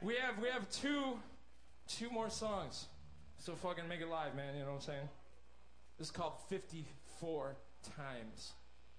We have two more songs. So fucking make it live, man, you know what I'm saying? This is called 54 Times.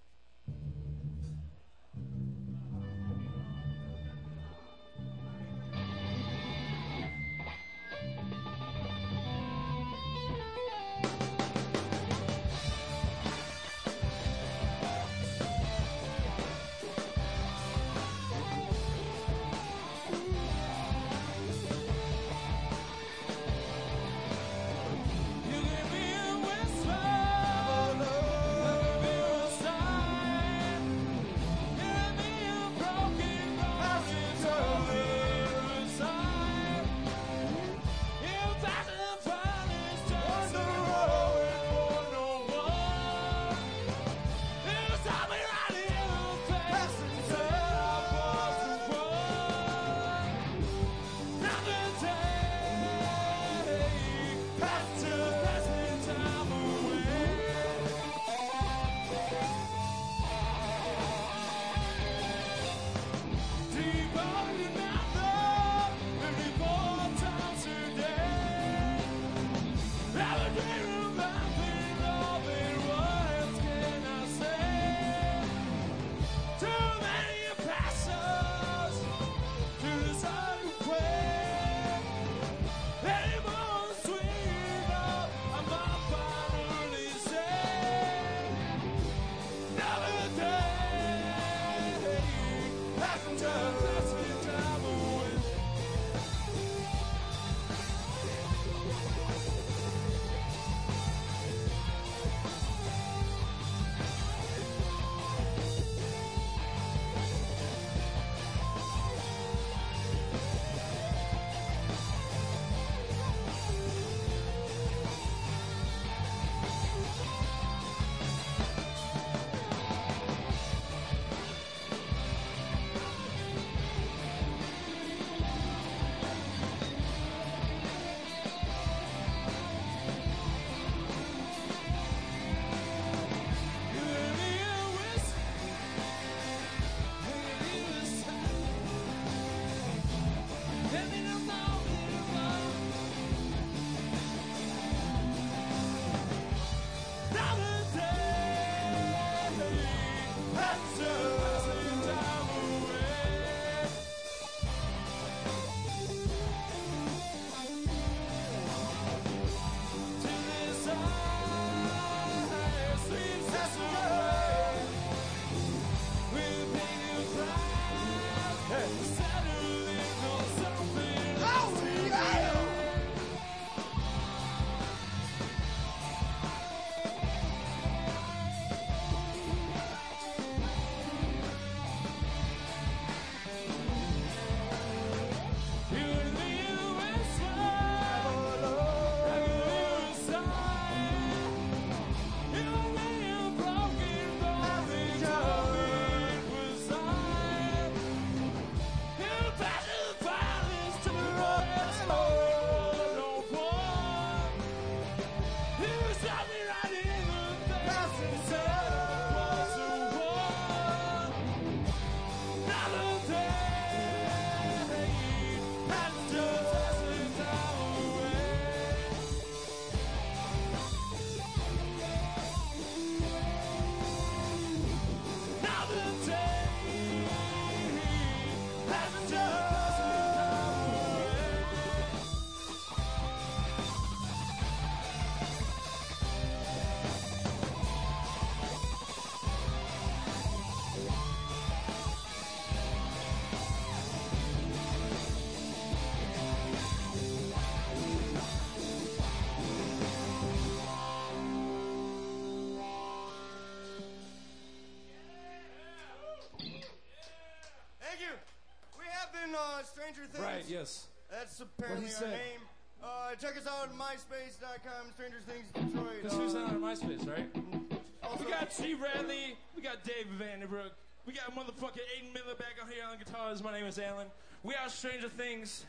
Stranger Things. Right, yes. That's apparently our name. Check us out at myspace.com, Stranger Things Detroit. Because who's on our MySpace, right? Also, We got G. Radley, we got Dave Vanderbrook, we got motherfucking Aiden Miller back on here on guitars. My name is Alan. We are Stranger Things.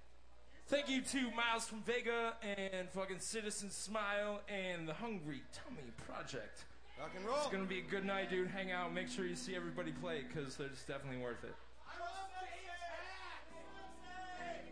Thank you to Miles from Vega and fucking Citizen Smile and the Hungry Tummy Project. Rock and roll. It's gonna be a good night, dude. Hang out, make sure you see everybody play, because they're just definitely worth it.